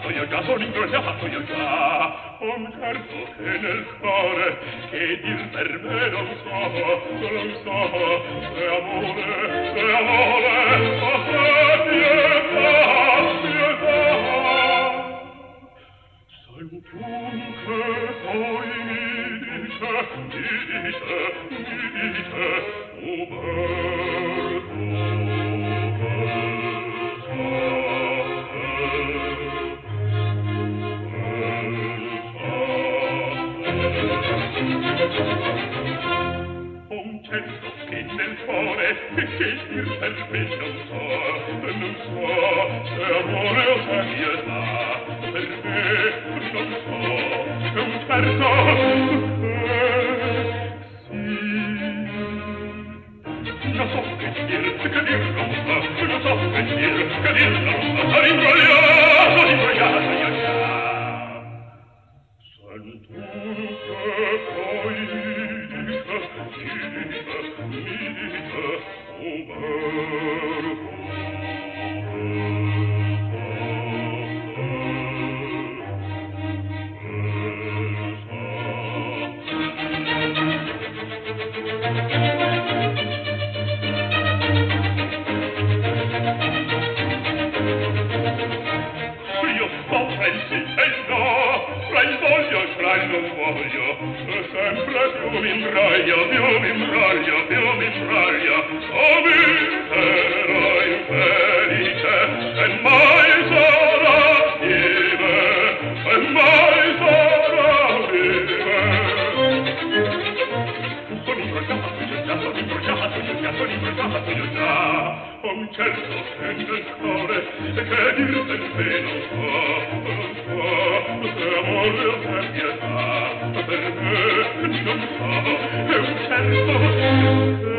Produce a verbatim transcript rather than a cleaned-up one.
incrociato io già, sono incrociato io già. Un certo che nel cuore, che dir per me non so, non so, se amore, se amore, oh se pietà, pietà. Sent'unque poi mi dice, mi dice, mi dice, Uberto, un certo che nel cuore che che dir per me non so, non so se amore o se pietà, per me non so, è un certo che sì, non so che dir, che dir non so, non so che dir, che dir non so, sono imbrogliato, sono imbrogliato io già. Sent'unque poi mi dice, mi dice, mi dice, Uberto, io sto fra il sì e il no, fra il voglio e fra il non voglio, e sempre più mi imbroglio, più mi imbroglio, più mi imbroglio, o mi sarò infelice, e mai sarà vive, e mai sarà vive. Sono imbrogliato io già, sono imbrogliato io già, sono imbrogliato io già. Un certo che nel cuore, che dir per me non so, non so, se amore o se pietà, per me non so, è un certo